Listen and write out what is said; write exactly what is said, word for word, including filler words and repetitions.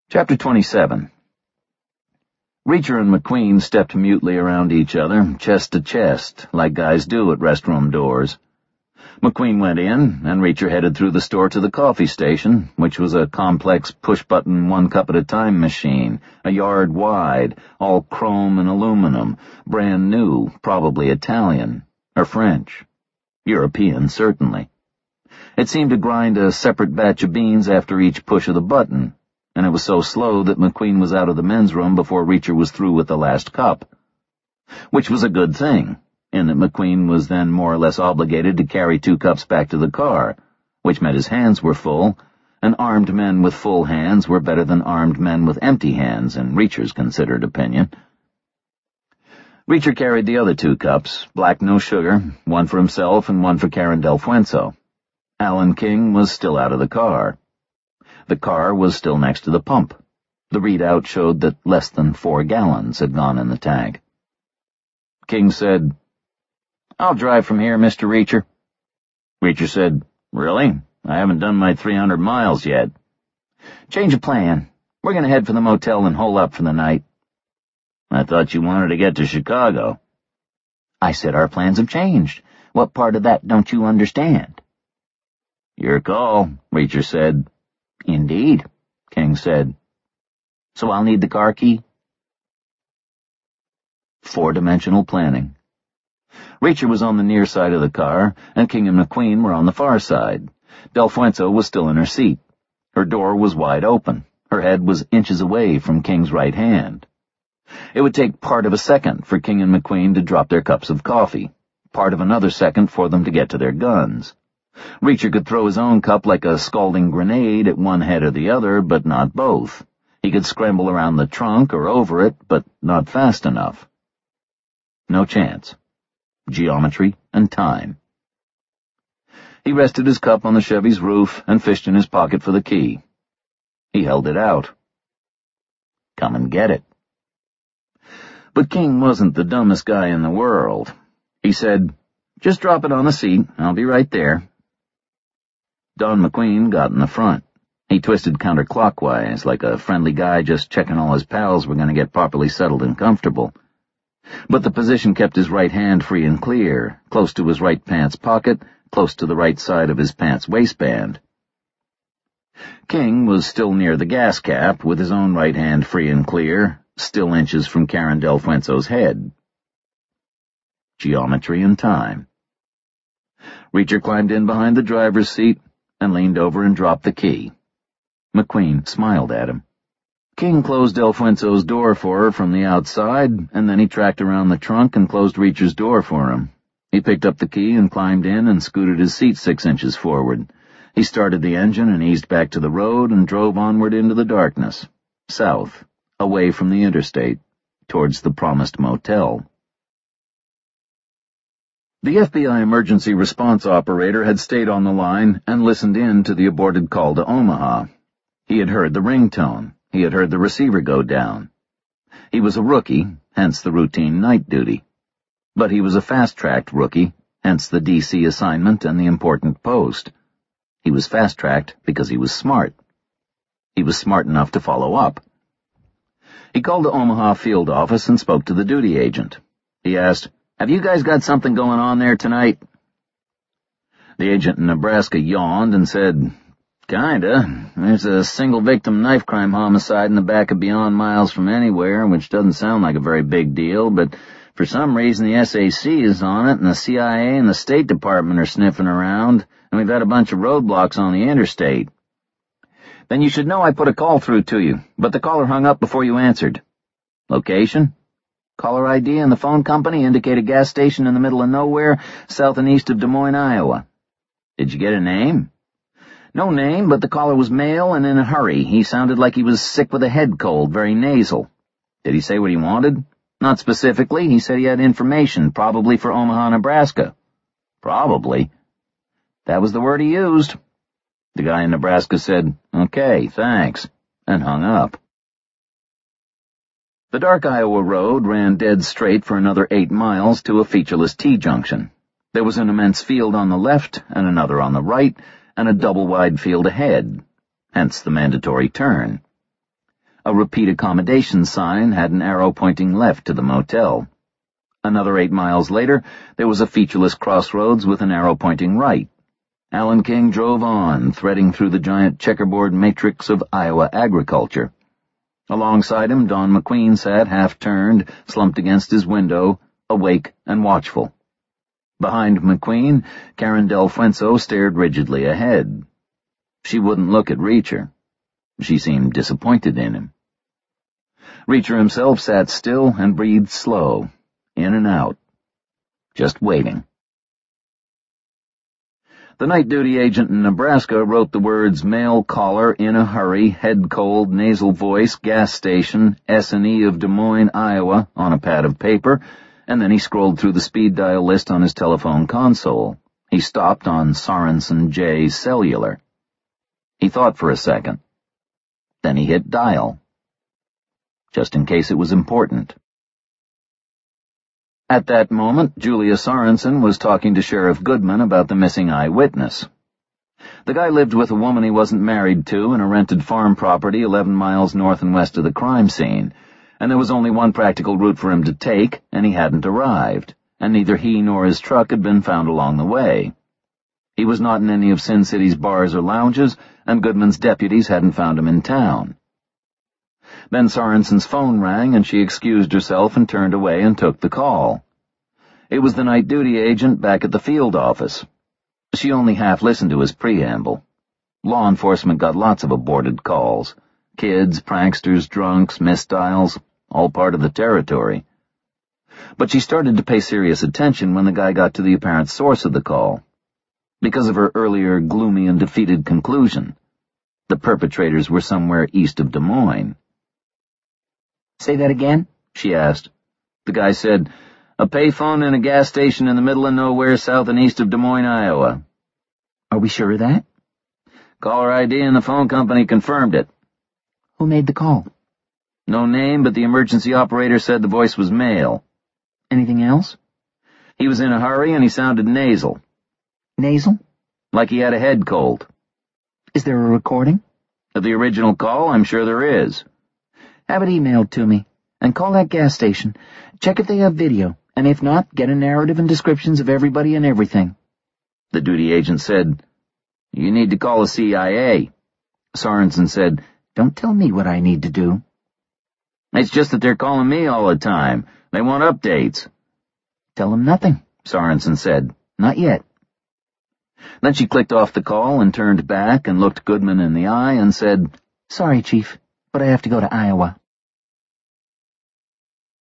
Chapter twenty-seven. Reacher and McQueen stepped mutely around each other, chest to chest, like guys do at restroom doors. McQueen went in, and Reacher headed through the store to the coffee station, which was a complex push-button one-cup-at-a-time machine, a yard wide, all chrome and aluminum, brand new, probably Italian, or French. European, certainly. It seemed to grind a separate batch of beans after each push of the button, and it was so slow that McQueen was out of the men's room before Reacher was through with the last cup. Which was a good thing, in that McQueen was then more or less obligated to carry two cups back to the car, which meant his hands were full, and armed men with full hands were better than armed men with empty hands, in Reacher's considered opinion. Reacher carried the other two cups, black no sugar, one for himself and one for Karen Del Fuenzo. Alan King was still out of the car. The car was still next to the pump. The readout showed that less than four gallons had gone in the tank. King said, "I'll drive from here, Mister Reacher." Reacher said, "Really? I haven't done my three hundred miles yet." "Change of plan. We're going to head for the motel and hole up for the night." "I thought you wanted to get to Chicago." "I said our plans have changed. What part of that don't you understand?" "Your call," Reacher said. "Indeed," King said. "So I'll need the car key?" Four-dimensional planning. Reacher was on the near side of the car, and King and McQueen were on the far side. Del Fuenzo was still in her seat. Her door was wide open. Her head was inches away from King's right hand. It would take part of a second for King and McQueen to drop their cups of coffee, part of another second for them to get to their guns. Reacher could throw his own cup like a scalding grenade at one head or the other, but not both. He could scramble around the trunk or over it, but not fast enough. No chance. Geometry and time. He rested his cup on the Chevy's roof and fished in his pocket for the key. He held it out. Come and get it. But King wasn't the dumbest guy in the world. He said, "Just drop it on the seat. I'll be right there." Don McQueen got in the front. He twisted counterclockwise, like a friendly guy just checking all his pals were going to get properly settled and comfortable. But the position kept his right hand free and clear, close to his right pants pocket, close to the right side of his pants waistband. King was still near the gas cap, with his own right hand free and clear, still inches from Karen Del Fuenzo's head. Geometry and time. Reacher climbed in behind the driver's seat and leaned over and dropped the key. McQueen smiled at him. King closed Del Fuenzo's door for her from the outside, and then he tracked around the trunk and closed Reacher's door for him. He picked up the key and climbed in and scooted his seat six inches forward. He started the engine and eased back to the road and drove onward into the darkness, south, away from the interstate, towards the promised motel. The F B I emergency response operator had stayed on the line and listened in to the aborted call to Omaha. He had heard the ringtone. He had heard the receiver go down. He was a rookie, hence the routine night duty. But he was a fast-tracked rookie, hence the D C assignment and the important post. He was fast-tracked because he was smart. He was smart enough to follow up. He called the Omaha field office and spoke to the duty agent. He asked, "Have you guys got something going on there tonight?" The agent in Nebraska yawned and said, "Kinda. There's a single-victim knife crime homicide in the back of Beyond Miles from Anywhere, which doesn't sound like a very big deal, but for some reason the S A C is on it, and the C I A and the State Department are sniffing around, and we've had a bunch of roadblocks on the interstate." "Then you should know I put a call through to you, but the caller hung up before you answered." "Location?" "Caller I D and the phone company indicate a gas station in the middle of nowhere, south and east of Des Moines, Iowa." "Did you get a name?" "No name, but the caller was male and in a hurry. He sounded like he was sick with a head cold, very nasal." "Did he say what he wanted?" "Not specifically. He said he had information, probably for Omaha, Nebraska." "Probably?" "That was the word he used." The guy in Nebraska said, "Okay, thanks," and hung up. The dark Iowa road ran dead straight for another eight miles to a featureless T-junction. There was an immense field on the left and another on the right, and a double-wide field ahead, hence the mandatory turn. A repeat accommodation sign had an arrow pointing left to the motel. Another eight miles later, there was a featureless crossroads with an arrow pointing right. Alan King drove on, threading through the giant checkerboard matrix of Iowa agriculture. Alongside him, Don McQueen sat half-turned, slumped against his window, awake and watchful. Behind McQueen, Karen Del Fuenzo stared rigidly ahead. She wouldn't look at Reacher. She seemed disappointed in him. Reacher himself sat still and breathed slow, in and out, just waiting. The night duty agent in Nebraska wrote the words mail caller, in a hurry, head cold, nasal voice, gas station, S and E of Des Moines, Iowa, on a pad of paper, and then he scrolled through the speed dial list on his telephone console. He stopped on Sorensen J. Cellular. He thought for a second. Then he hit dial, just in case it was important. At that moment, Julia Sorensen was talking to Sheriff Goodman about the missing eyewitness. The guy lived with a woman he wasn't married to in a rented farm property eleven miles north and west of the crime scene, and there was only one practical route for him to take, and he hadn't arrived, and neither he nor his truck had been found along the way. He was not in any of Sin City's bars or lounges, and Goodman's deputies hadn't found him in town. Then Sorensen's phone rang, and she excused herself and turned away and took the call. It was the night duty agent back at the field office. She only half listened to his preamble. Law enforcement got lots of aborted calls. Kids, pranksters, drunks, misdials, all part of the territory. But she started to pay serious attention when the guy got to the apparent source of the call, because of her earlier gloomy and defeated conclusion. The perpetrators were somewhere east of Des Moines. "Say that again?" she asked. The guy said, "A payphone in a gas station in the middle of nowhere south and east of Des Moines, Iowa." "Are we sure of that?" "Caller I D and the phone company confirmed it." "Who made the call?" "No name, but the emergency operator said the voice was male." "Anything else?" "He was in a hurry and he sounded nasal." "Nasal?" "Like he had a head cold." "Is there a recording?" "Of the original call, I'm sure there is." "Have it emailed to me, and call that gas station. Check if they have video, and if not, get a narrative and descriptions of everybody and everything." The duty agent said, "You need to call the C I A." Sorensen said, "Don't tell me what I need to do." "It's just that they're calling me all the time. They want updates." "Tell them nothing," Sorensen said. "Not yet." Then she clicked off the call and turned back and looked Goodman in the eye and said, "Sorry, Chief, but I have to go to Iowa."